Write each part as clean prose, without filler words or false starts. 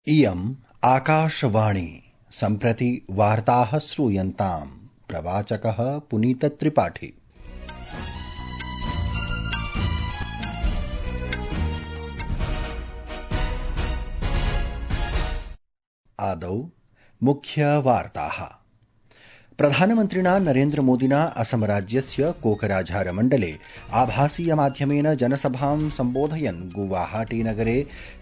इयम् आकाशवाणी सम्प्रति वार्ताः श्रूयन्ताम्। प्रवाचकः पुनीतत्रिपाठी। आदौ मुख्यवार्ताः। प्रधानमन्त्रिणा नरेन्द्रमोदिना असमराज्यस्य कोकराझारमण्डले आभासीयमाध्यमेन जनसभां सम्बोधयन् गुवाहाटीनगरे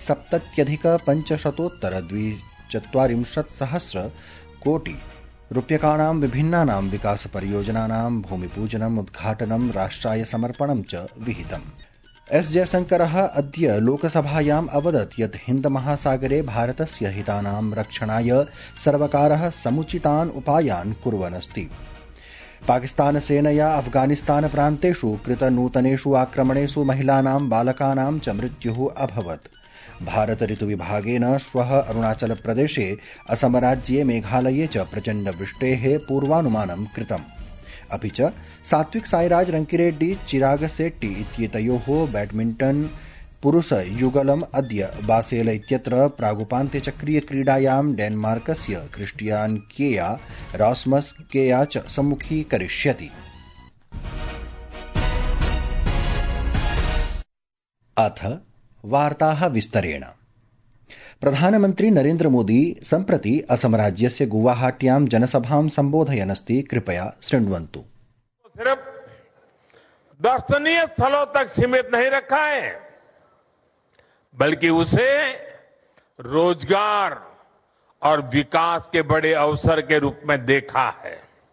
70,542,000 कोटि रूप्यकाणां विभिन्नानां विकासपरियोजनानां भूमिपूजनम् उद्घाटनं राष्ट्राय समर्पणं च विहितम्। एस जयशंकरः अद्य लोकसभायाम् अवदत् यत् हिन्दमहासागरे भारतस्य हितानां रक्षणाय सर्वकारः समुचितान् उपायान् कुर्वन् अस्ति। पाकिस्तानसेनया अफगानिस्तान प्रान्तेषु कृतनूतनेषु आक्रमणेषु महिलानां बालकानां च मृत्युः अभवत्। भारत ऋतुविभागेन श्वः अरुणाचलप्रदेशे असमराज्ये मेघालये च प्रचण्डवृष्टेः पूर्वानुमानं कृतम्। अपि च सात्विकसाईराज रंकिरेड्डी चिराग शेट्टी इत्येतयोः बैडमिण्टन पुरुषयुगलम् अद्य बासेल इत्यत्र प्रागुपान्त्यचक्रीयक्रीडायां डेन्मार्कस्य क्रिस्टियान केया रास्मस केया च सम्मुखीकरिष्यति। अथ वार्ताः विस्तरेण। प्रधानमन्त्री नरेन्द्र मोदी सम्प्रति असमराज्यस्य गुवाहाट्यां जनसभां सम्बोधयन् अस्ति। कृपया शृण्वन्तु। सिर्फ दर्शनीय स्थलों तक सीमित नहीं रखा है, बल्कि उसे रोजगार और विकास के बड़े अवसर के रूप में देखा है।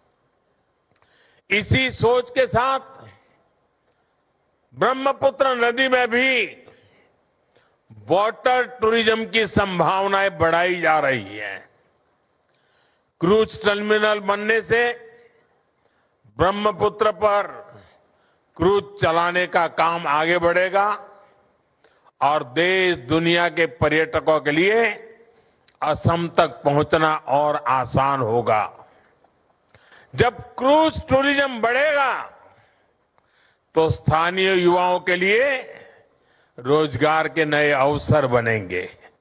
इसी सोच के साथ ब्रह्मपुत्र नदी में भी वाटर टूरिज्म की संभावनाएं बढ़ाई जा रही है। क्रूज टर्मिनल बनने से ब्रह्मपुत्र पर क्रूज चलाने का काम आगे बढ़ेगा और देश दुनिया के पर्यटकों के लिए असम तक पहुंचना और आसान होगा। जब क्रूज टूरिज्म बढ़ेगा तो स्थानीय युवाओं के लिए रोजगार के नए अवसर बनेंगे।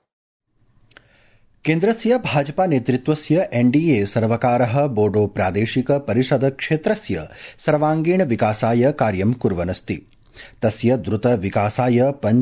केन्द्रस्य भाजपा नेतृत्वस्य एनडीए सर्वकारः बोडो प्रादेशिक परिषद क्षेत्रस्य सर्वांगीण विकासाय कार्यं कुर्वन् अस्ति। तस्य द्रुत विकासाय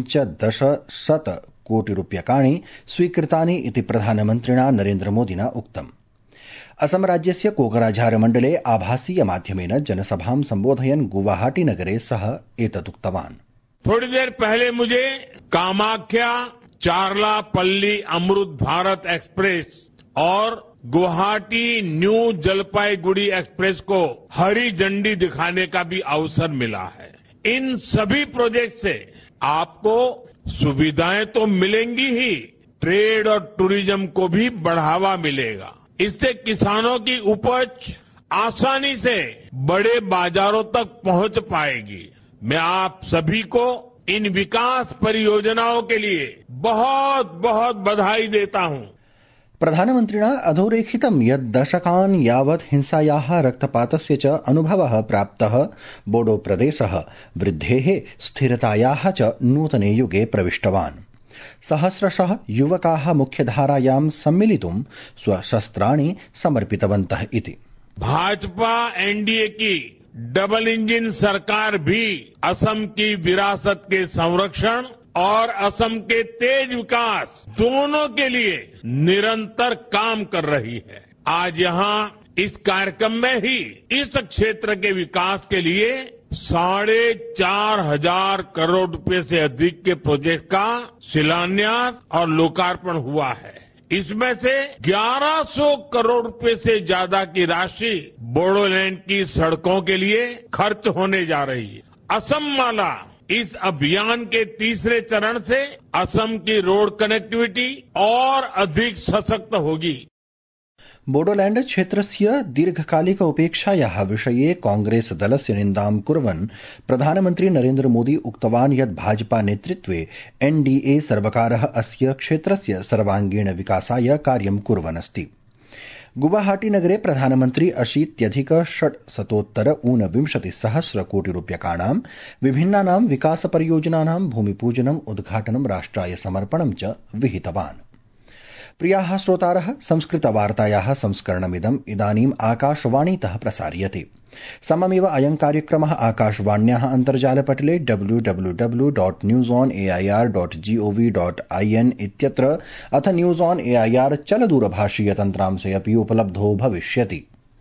1500 कोटि रूप्यकाणि स्वीकृतानि इति प्रधानमन्त्रिणा नरेन्द्रमोदिना उक्तम्। असम राज्यस्य कोकराझार मण्डले आभासीय माध्यमेन जनसभां सम्बोधयन् गुवाहाटीनगरे सः एतदुक्तवान्। थोड़ी देर पहले मुझे कामाख्या चारलापल्ली अमृत भारत एक्सप्रेस और गुवाहाटी न्यू जलपाईगुड़ी एक्सप्रेस को हरी झंडी दिखाने का भी अवसर मिला है। इन सभी प्रोजेक्ट से आपको सुविधाएं तो मिलेंगी ही, ट्रेड और टूरिज्म को भी बढ़ावा मिलेगा। इससे किसानों की उपज आसानी से बड़े बाजारों तक पहुंच पाएगी। मैं आप सभी को इन विकास परियोजनाओं के लिए बहुत बहुत बधाई देता हूं। प्रधानमन्त्रिणा अधोरेखितं यत् दशकान् यावत् हिंसायाः रक्तपातस्य च अनुभवः प्राप्तः बोडो प्रदेशः वृद्धेः स्थिरतायाः च नूतने युगे प्रविष्टवान्। सहस्रशः युवकाः मुख्यधारायां सम्मिलितुं स्वशस्त्राणि समर्पितवन्तः इति। भाजपा एनडीए की डबल इंजन सरकार भी असम की विरासत के संरक्षण और असम के तेज विकास दोनों के लिए निरंतर काम कर रही है। आज यहाँ इस कार्यक्रम में ही इस क्षेत्र के विकास के लिए 4,500 करोड़ रुपए से अधिक के प्रोजेक्ट का शिलान्यास और लोकार्पण हुआ है। इसमें से 1100 करोड़ रुपए से ज्यादा की राशि बोडोलैंड की सड़कों के लिए खर्च होने जा रही है। असम माला इस अभियान के तीसरे चरण से असम की रोड कनेक्टिविटी और अधिक सशक्त होगी। बोडोलैंड क्षेत्रस्य दीर्घकालिक उपेक्षायाः विषये कांग्रेस दलस्य निन्दां कुर्वन् प्रधानमन्त्री नरेन्द्र मोदी उक्तवान् यत् भाजपा नेतृत्वे एनडीए सर्वकारः अस्य क्षेत्रस्य सर्वांगीण विकासाय कार्यं कुर्वन् अस्ति। गुवाहाटीनगरे प्रधानमन्त्री 80,600 कोटि रूप्यकाणां विभिन्नानां विकासपरियोजनानां भूमिपूजनम् उद्घाटनं राष्ट्राय समर्पणं च विहितवान्। प्रियाः श्रोतारः, संस्कृतवार्तायाः संस्करणमिदम् इदानीम् आकाशवाणीतः प्रसार्यते। सममेव अयं कार्यक्रमः आकाशवाण्याः अन्तर्जालपटले www.newsonair.gov.in इत्यत्र अथ न्यूज ऑन एआईआर चलदूरभाषीयतन्त्रांशे अपि उपलब्धो भविष्यति।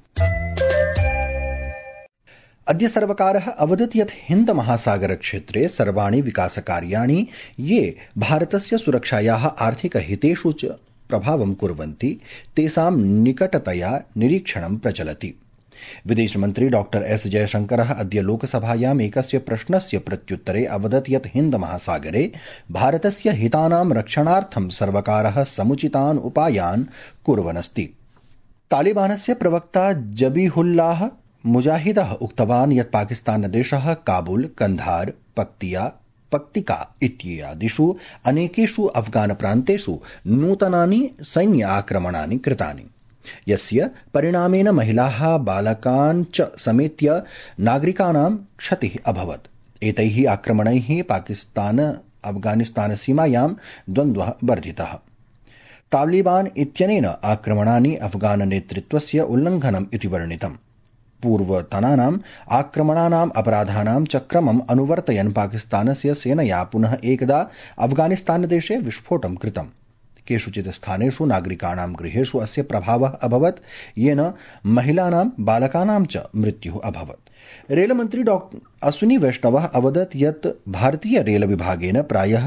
अद्य सर्वकारः अवदत् यत् हिन्द महासागर क्षेत्रे सर्वाणि विकासकार्याणि ये भारतस्य सुरक्षायाः आर्थिकहितेषु च प्रभावं कुर्वन्ति तेषां निकटतया निरीक्षणं प्रचलति। विदेशमन्त्री डॉक्टर एस जयशंकरः अद्य लोकसभायाम् एकस्य प्रश्नस्य प्रत्युत्तरे अवदत् यत् हिन्द महासागरे भारतस्य हितानां रक्षणार्थं सर्वकारः समुचितान् उपायान् कुर्वन्नस्ति। तालिबानस्य प्रवक्ता जबीहुल्लाह मुजाहिदः उक्तवान् यत् पाकिस्तानदेशः काबुल, कंधार, पक्तिका इत्यादिषु अनेकेषु अफगानप्रान्तेषु नूतनानि सैन्य आक्रमणानि कृतानि, यस्य परिणामेन महिलाः, बालकान् च समेत्य नागरिकाणां क्षतिः अभवत्। एतैः आक्रमणैः पाकिस्तान-अफगानिस्तान सीमायां द्वन्द्वः वर्धितः। तालिबान इत्यनेन आक्रमणानि अफगान नेतृत्वस्य उल्लङ्घनम् इति वर्णितम्। पूर्वतनानाम् आक्रमणानाम् अपराधानां च क्रमम् अनुवर्तयन् पाकिस्तानस्य सेनया पुनः एकदा अफगानिस्तानदेशे विस्फोटं कृतम्। केषुचित् स्थानेषु नागरिकाणां गृहेषु अस्य प्रभावः अभवत्, येन महिलानां, बालकानां च मृत्युः अभवत्। रेलमन्त्री डॉ. अश्विनी वैष्णवः अवदत् यत् भारतीय रेलविभागेन प्रायः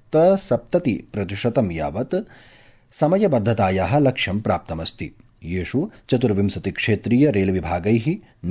77% यावत् समयबद्धतायाः लक्ष्यं प्राप्तमस्ति, येषु 24 क्षेत्रीय रेलविभागैः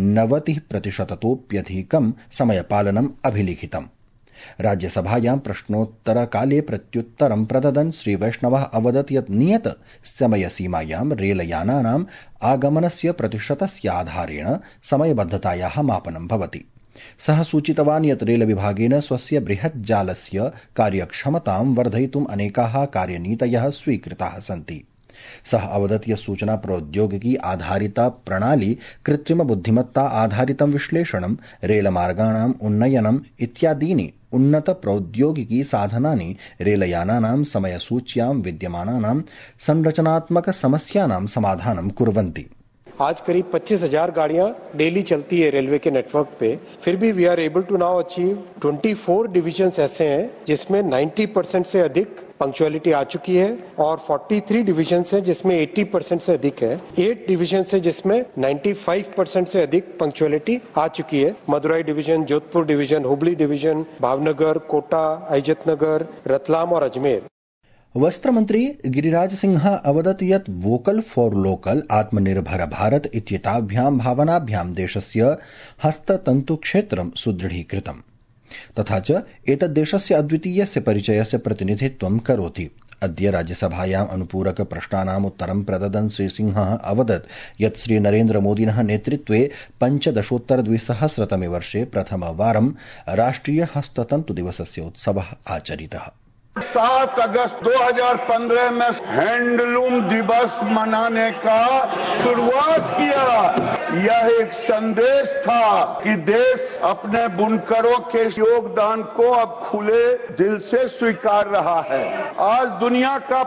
90%तोऽप्यधिकं समयपालनम् अभिलिखितम्। राज्यसभायां प्रश्नोत्तरकाले प्रत्युत्तरं प्रददन् श्रीवैष्णवः अवदत् यत् नियत समयसीमायां रेलयानानाम् आगमनस्य प्रतिशतस्याधारेण समयबद्धतायाः मापनं भवति। सः सूचितवान् यत् रेलविभागेन स्वस्य बृहत् जालस्य कार्यक्षमतां वर्धयितुम् अनेकाः कार्यनीतयः स्वीकृताः सन्ति। सः अवदत् यत् सूचना प्रौद्योगिकी आधारिता प्रणाली, कृत्रिम बुद्धिमत्ता आधारितं विश्लेषणं, रेलमार्गाणाम् उन्नयनम् इत्यादीनि उन्नत प्रौद्योगिकी साधनानि रेलयानानां समयसूच्यां विद्यमानानां संरचनात्मक समस्यानां समाधानं कुर्वन्ति। आज करीब 25,000 गाड़ियां डेली चलती है रेलवे के नेटवर्क पे, फिर भी we are able to now achieve 24 divisions ऐसे हैं जिसमें 90% से अधिक पंक्चुअलिटी आ चुकी है और 43 डिविजन है जिसमें 80% से अधिक है। 8 डिविजन है जिसमें 95% से अधिक पंक्चुअलिटी आ चुकी है। Madurai division, Jodhpur division, Hubli division, Bhavnagar, Kota, अहिजतनगर, रतलाम और अजमेर। वस्त्र मंत्री गिरिराज सिंह अवदत् यत् वोकल फॉर लोकल, आत्मनिर्भर भारत इत्येताभ्यां भावनाभ्यां देशस्य हस्ततन्तुक्षेत्रं सुदृढीकृतम्, तथा च एतद्देशस्य अद्वितीयस्य परिचयस्य प्रतिनिधित्वं करोति। अद्य राज्यसभायाम् अनुपूरक प्रश्नानाम् उत्तरं प्रददन् श्रीसिंहः अवदत् यत् श्रीनरेन्द्रमोदिनः नेतृत्वे 15,200 वर्षे प्रथमवारं राष्ट्रिय हस्ततन्तु दिवसस्य उत्सवः आचरितः। 7 अगस्त 2015 में हैंडलूम दिवस मनाने का शुरुआत किया। यह एक संदेश था कि देश अपने बुनकरों के योगदान को अब खुले दिल से स्वीकार रहा है। आज दुनिया का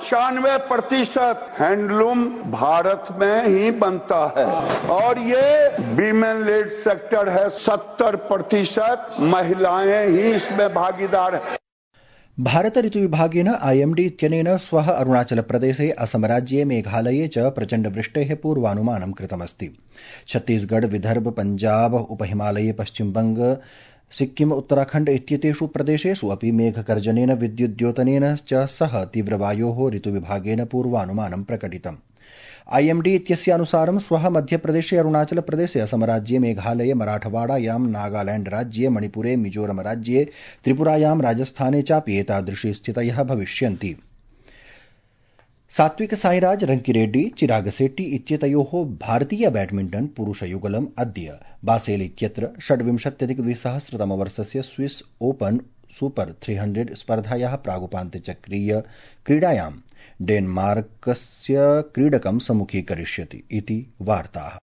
95% हैंडलूम भारत में ही बनता है और ये वीमेन लेड सेक्टर है। 70% महिलाएं ही इसमें भागीदार है। भारत ऋतुविभागेन IMD इत्यनेन श्वः अरुणाचलप्रदेशे, असमराज्ये, मेघालये च प्रचण्डवृष्टेः पूर्वानुमानं कृतमस्ति। छत्तीसगढ़, विदर्भ, पञ्जाब, उपहिमालये, पश्चिमबंग, सिक्किम, उत्तराखण्ड इत्येतेषु प्रदेशेषु अपि मेघगर्जनेन, विद्युद्योतनेन च सह तीव्रवायोः ऋतुविभागेन पूर्वानुमानं प्रकटितम्। IMD इत्यस्य अनुसारं श्वः मध्यप्रदेशे, अरुणाचलप्रदेशे, असमराज्ये, मेघालये, मराठवाड़ायां, नागालैंड राज्ये, मणिपुरे, मिजोरम राज्ये, त्रिपुरायां, राजस्थाने चापि एतादृशी स्थितयः भविष्यन्ति। सात्विक साईराज रंकिरेड्डी, चिराग शेट्टी इत्येतयोः भारतीय बैडमिण्टन पुरुषयुगलम् अद्य बासेल इत्यत्र 26,200 स्विस ओपन सुपर 300 स्पर्धायाः प्रागुपान्त्यचक्रीय क्रीडायां डेनमार्कस्य क्रीडकं सम्मुखीकरिष्यति इति वार्ताः।